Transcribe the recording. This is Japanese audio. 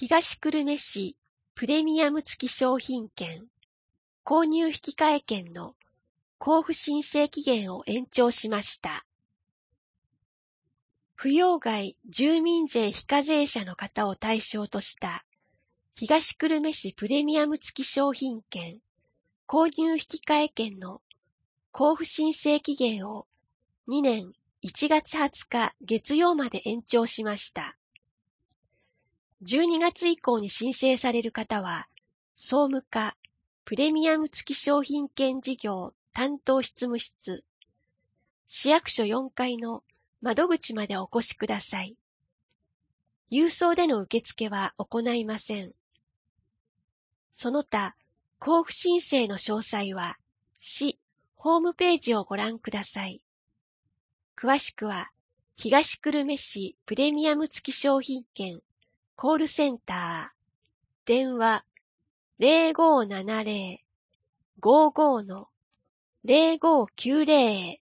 東久留米市プレミアム付き商品券購入引換券の交付申請期限を延長しました。扶養外住民税非課税者の方を対象とした東久留米市プレミアム付き商品券購入引換券の交付申請期限を2年1月20日月曜まで延長しました。12月以降に申請される方は、総務課プレミアム付き商品券事業担当執務室、市役所4階の窓口までお越しください。郵送での受付は行いません。その他、交付申請の詳細は、市ホームページをご覧ください。詳しくは、東久留米市プレミアム付き商品券コールセンター、電話 0570-55-0590 へ